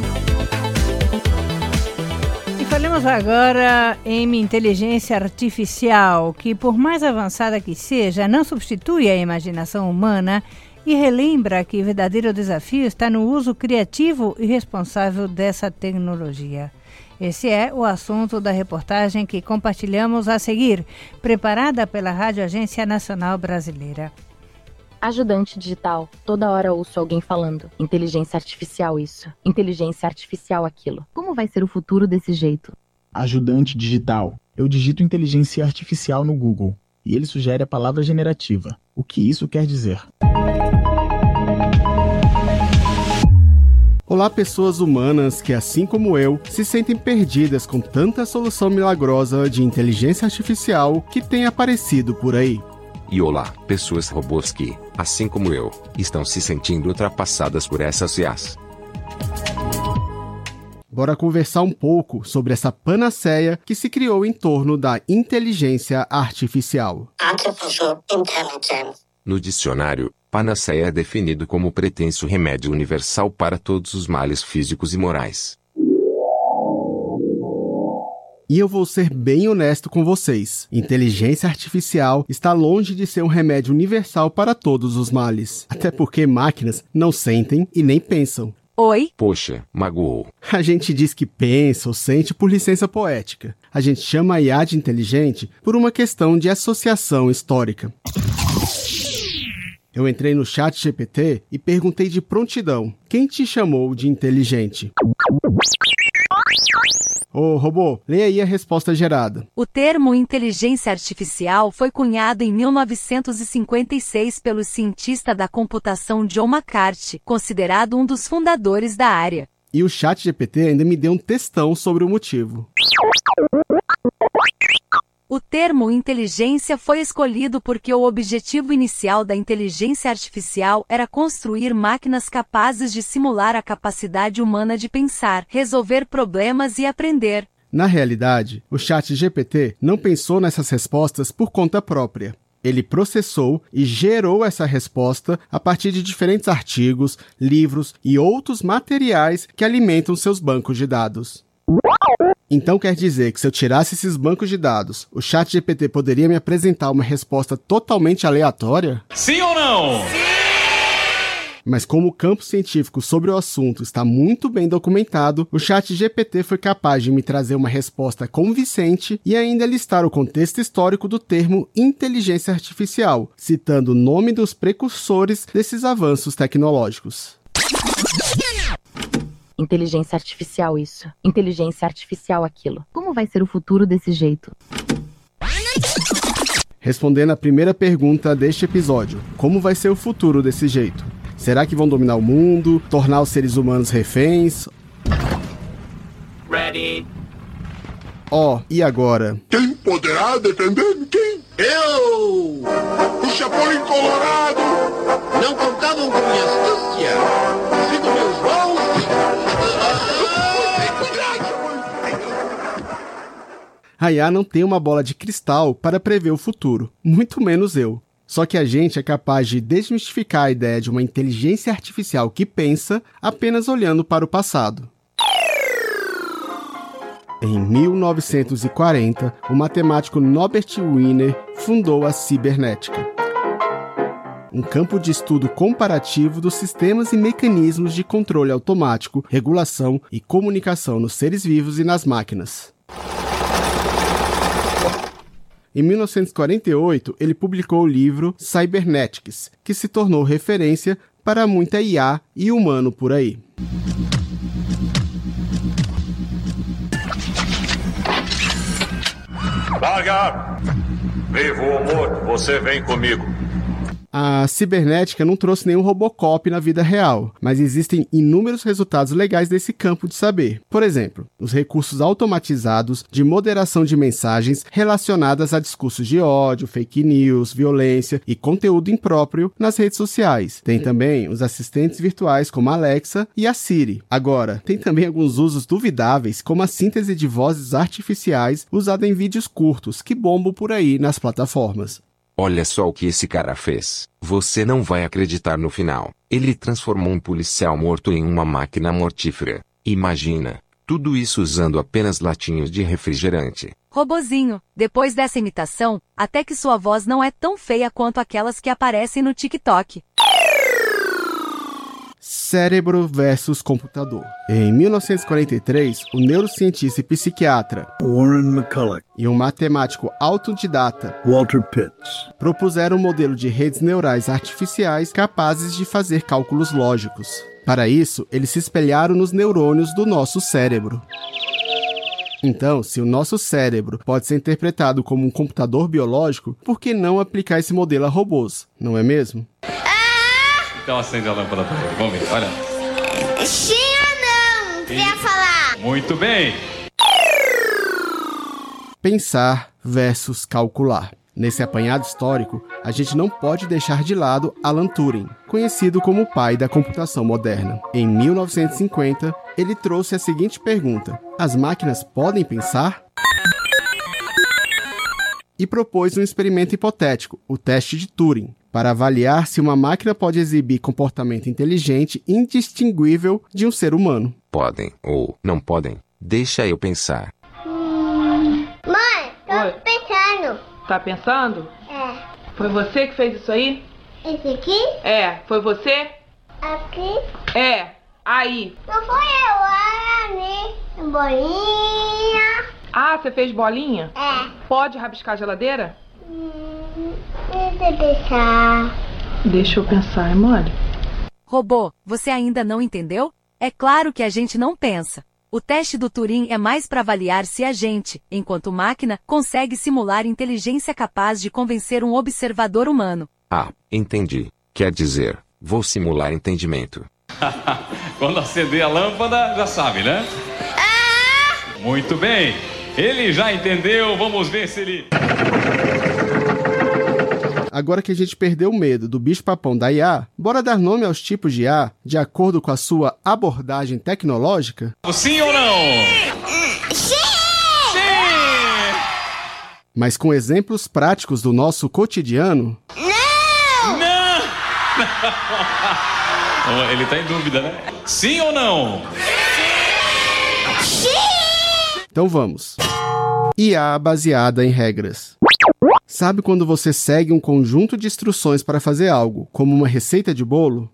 Falamos agora em inteligência artificial, que por mais avançada que seja, não substitui a imaginação humana e relembra que o verdadeiro desafio está no uso criativo e responsável dessa tecnologia. Esse é o assunto da reportagem que compartilhamos a seguir, preparada pela Rádio Agência Nacional Brasileira. Ajudante digital. Toda hora ouço alguém falando. Inteligência artificial isso. Inteligência artificial aquilo. Como vai ser o futuro desse jeito? Ajudante digital. Eu digito inteligência artificial no Google e ele sugere a palavra generativa. O que isso quer dizer? Olá, pessoas humanas que, assim como eu, se sentem perdidas com tanta solução milagrosa de inteligência artificial que tem aparecido por aí. E olá, pessoas robôs que, assim como eu, estão se sentindo ultrapassadas por essas I As. Bora conversar um pouco sobre essa panaceia que se criou em torno da inteligência artificial. Artificial Intelligence. No dicionário, panaceia é definido como pretenso remédio universal para todos os males físicos e morais. E eu vou ser bem honesto com vocês. Inteligência artificial está longe de ser um remédio universal para todos os males. Até porque máquinas não sentem e nem pensam. Oi? Poxa, magoou. A gente diz que pensa ou sente por licença poética. A gente chama a I A de inteligente por uma questão de associação histórica. Eu entrei no chat G P T e perguntei de prontidão: quem te chamou de inteligente? Ô, robô, leia aí a resposta gerada. O termo inteligência artificial foi cunhado em mil novecentos e cinquenta e seis pelo cientista da computação John McCarthy, considerado um dos fundadores da área. E o chat G P T ainda me deu um textão sobre o motivo. O termo inteligência foi escolhido porque o objetivo inicial da inteligência artificial era construir máquinas capazes de simular a capacidade humana de pensar, resolver problemas e aprender. Na realidade, o chat G P T não pensou nessas respostas por conta própria. Ele processou e gerou essa resposta a partir de diferentes artigos, livros e outros materiais que alimentam seus bancos de dados. Então quer dizer que se eu tirasse esses bancos de dados, o chat G P T poderia me apresentar uma resposta totalmente aleatória? Sim ou não? Sim! Mas como o campo científico sobre o assunto está muito bem documentado, o chat G P T foi capaz de me trazer uma resposta convincente e ainda listar o contexto histórico do termo inteligência artificial, citando o nome dos precursores desses avanços tecnológicos. Inteligência artificial isso. Inteligência artificial aquilo. Como vai ser o futuro desse jeito? Respondendo a primeira pergunta deste episódio: como vai ser o futuro desse jeito? Será que vão dominar o mundo, tornar os seres humanos reféns? Ready. Ó, oh, e agora? Quem poderá defender quem? Eu! O Chapolin Colorado! Não contavam com minha astúcia! Sigo meus voos! A I A não tem uma bola de cristal para prever o futuro, muito menos eu. Só que a gente é capaz de desmistificar a ideia de uma inteligência artificial que pensa apenas olhando para o passado. Em mil novecentos e quarenta, o matemático Norbert Wiener fundou a cibernética, um campo de estudo comparativo dos sistemas e mecanismos de controle automático, regulação e comunicação nos seres vivos e nas máquinas. Em mil novecentos e quarenta e oito, ele publicou o livro Cybernetics, que se tornou referência para muita I A e humano por aí. Larga! Vivo ou morto, você vem comigo. A cibernética não trouxe nenhum Robocop na vida real, mas existem inúmeros resultados legais desse campo de saber. Por exemplo, os recursos automatizados de moderação de mensagens relacionadas a discursos de ódio, fake news, violência e conteúdo impróprio nas redes sociais. Tem também os assistentes virtuais como a Alexa e a Siri. Agora, tem também alguns usos duvidáveis, como a síntese de vozes artificiais usada em vídeos curtos que bombam por aí nas plataformas. Olha só o que esse cara fez. Você não vai acreditar no final. Ele transformou um policial morto em uma máquina mortífera. Imagina. Tudo isso usando apenas latinhos de refrigerante. Robozinho, depois dessa imitação, até que sua voz não é tão feia quanto aquelas que aparecem no TikTok. Cérebro versus computador. Em mil novecentos e quarenta e três, o neurocientista e psiquiatra Warren McCulloch e um matemático autodidata Walter Pitts propuseram um modelo de redes neurais artificiais capazes de fazer cálculos lógicos. Para isso, eles se espelharam nos neurônios do nosso cérebro. Então, se o nosso cérebro pode ser interpretado como um computador biológico, por que não aplicar esse modelo a robôs, não é mesmo? Então acende a lâmpada pra ele. Vamos ver, olha. Sim ou não? Não queria falar. Muito bem. Pensar versus calcular. Nesse apanhado histórico, a gente não pode deixar de lado Alan Turing, conhecido como o pai da computação moderna. Em mil novecentos e cinquenta, ele trouxe a seguinte pergunta: as máquinas podem pensar? E propôs um experimento hipotético, o teste de Turing, para avaliar se uma máquina pode exibir comportamento inteligente indistinguível de um ser humano. Podem ou não podem? Deixa eu pensar. Hum... Mãe, tô Oi. pensando. Tá pensando? É. Foi você que fez isso aí? Esse aqui? É. Foi você? Aqui? É. Aí. Não foi eu, era ali. Bolinha. Ah, você fez bolinha? É. Pode rabiscar a geladeira? Hum, deixa eu pensar. Deixa eu pensar, é mole. Robô, você ainda não entendeu? É claro que a gente não pensa. O teste do Turing é mais para avaliar se a gente, enquanto máquina, consegue simular inteligência capaz de convencer um observador humano. Ah, entendi. Quer dizer, vou simular entendimento. Quando acender a lâmpada, já sabe, né? Ah! Muito bem. Ele já entendeu, vamos ver se ele... Agora que a gente perdeu o medo do bicho-papão da I A, bora dar nome aos tipos de I A de acordo com a sua abordagem tecnológica? Sim ou não? Sim! Sim! Mas com exemplos práticos do nosso cotidiano? Não! Não! Ele tá em dúvida, né? Sim ou não? Sim! Então vamos. I A baseada em regras. Sabe quando você segue um conjunto de instruções para fazer algo, como uma receita de bolo?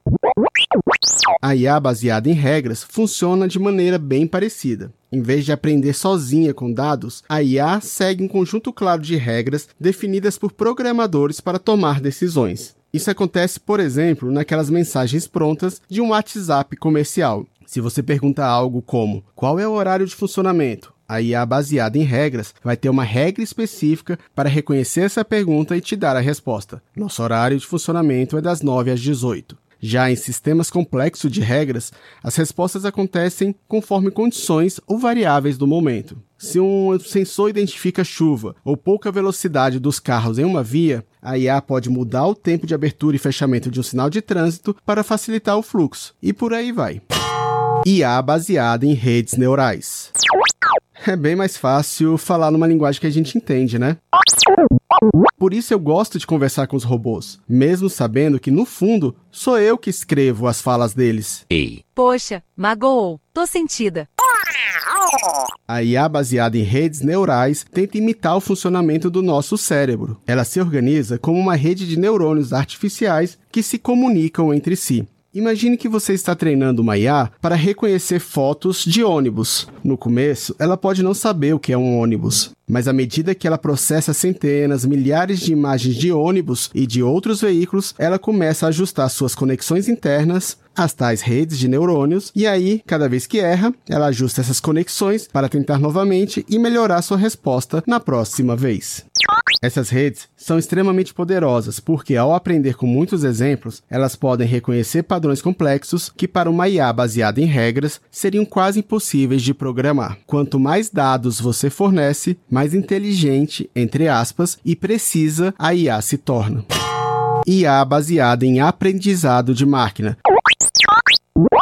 A I A baseada em regras funciona de maneira bem parecida. Em vez de aprender sozinha com dados, a I A segue um conjunto claro de regras definidas por programadores para tomar decisões. Isso acontece, por exemplo, naquelas mensagens prontas de um WhatsApp comercial. Se você pergunta algo como: qual é o horário de funcionamento? A I A baseada em regras vai ter uma regra específica para reconhecer essa pergunta e te dar a resposta. Nosso horário de funcionamento é das nove às dezoito. Já em sistemas complexos de regras, as respostas acontecem conforme condições ou variáveis do momento. Se um sensor identifica chuva ou pouca velocidade dos carros em uma via, a I A pode mudar o tempo de abertura e fechamento de um sinal de trânsito para facilitar o fluxo. E por aí vai. I A baseada em redes neurais. É bem mais fácil falar numa linguagem que a gente entende, né? Por isso eu gosto de conversar com os robôs, mesmo sabendo que, no fundo, sou eu que escrevo as falas deles. Ei. Poxa, magoou. Tô sentida. A I A baseada em redes neurais tenta imitar o funcionamento do nosso cérebro. Ela se organiza como uma rede de neurônios artificiais que se comunicam entre si. Imagine que você está treinando uma I A para reconhecer fotos de ônibus. No começo, ela pode não saber o que é um ônibus, mas à medida que ela processa centenas, milhares de imagens de ônibus e de outros veículos, ela começa a ajustar suas conexões internas, as tais redes de neurônios, e aí, cada vez que erra, ela ajusta essas conexões para tentar novamente e melhorar sua resposta na próxima vez. Essas redes são extremamente poderosas porque, ao aprender com muitos exemplos, elas podem reconhecer padrões complexos que, para uma I A baseada em regras, seriam quase impossíveis de programar. Quanto mais dados você fornece, mais inteligente, entre aspas, e precisa a I A se torna. I A baseada em aprendizado de máquina.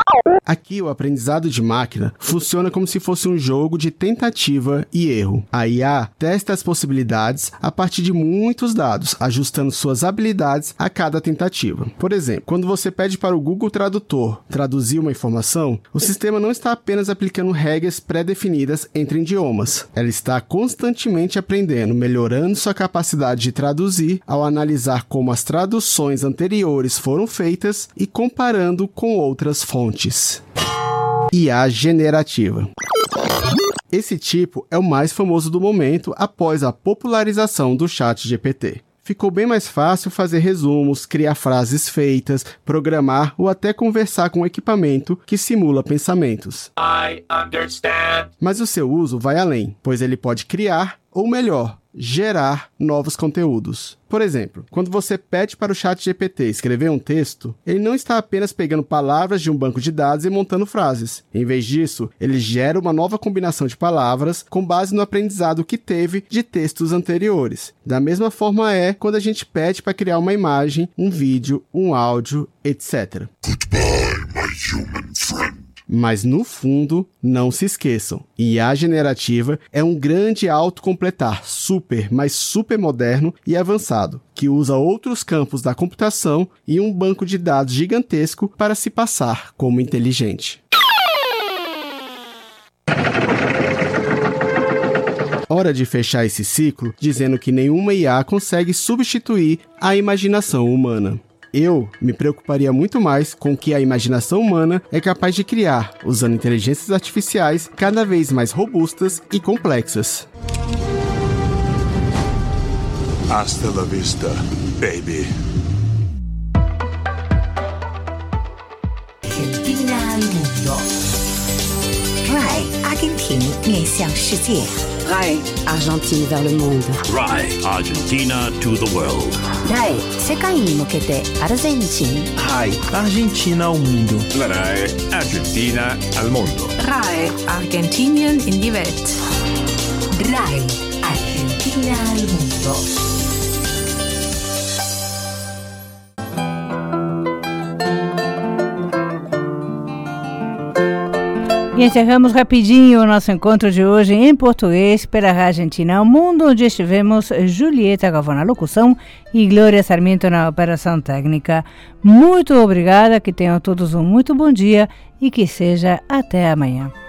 Aqui o aprendizado de máquina funciona como se fosse um jogo de tentativa e erro. A I A testa as possibilidades a partir de muitos dados, ajustando suas habilidades a cada tentativa. Por exemplo, quando você pede para o Google Tradutor traduzir uma informação, o sistema não está apenas aplicando regras pré-definidas entre idiomas. Ela está constantemente aprendendo, melhorando sua capacidade de traduzir ao analisar como as traduções anteriores foram feitas e comparando com outras fontes. I A generativa. Esse tipo é o mais famoso do momento após a popularização do ChatGPT. Ficou bem mais fácil fazer resumos, criar frases feitas, programar ou até conversar com um equipamento que simula pensamentos. I understand. Mas o seu uso vai além, pois ele pode criar, ou melhor, gerar novos conteúdos. Por exemplo, quando você pede para o ChatGPT escrever um texto, ele não está apenas pegando palavras de um banco de dados e montando frases. Em vez disso, ele gera uma nova combinação de palavras com base no aprendizado que teve de textos anteriores. Da mesma forma é quando a gente pede para criar uma imagem, um vídeo, um áudio, etcétera. Goodbye, my human friend. Mas no fundo, não se esqueçam, I A generativa é um grande autocompletar super, mas super moderno e avançado, que usa outros campos da computação e um banco de dados gigantesco para se passar como inteligente. Hora de fechar esse ciclo dizendo que nenhuma I A consegue substituir a imaginação humana. Eu me preocuparia muito mais com o que a imaginação humana é capaz de criar, usando inteligências artificiais cada vez mais robustas e complexas. Hasta la vista, baby. Argentina al mundo. Rai, Argentina 面向世界。 Rai, Argentine vers le monde. Rai, Argentina to the world. Rai, 世界に向けてアルゼンチン。 Rai, Argentina ao mundo. Rai, Argentina al mundo. Rai, Argentinien in die Welt. Rai, Argentina al mundo. E encerramos rapidinho o nosso encontro de hoje em português pela Argentina ao Mundo, onde estivemos Julieta Galvão na locução e Glória Sarmiento na operação técnica. Muito obrigada, que tenham todos um muito bom dia e que seja até amanhã.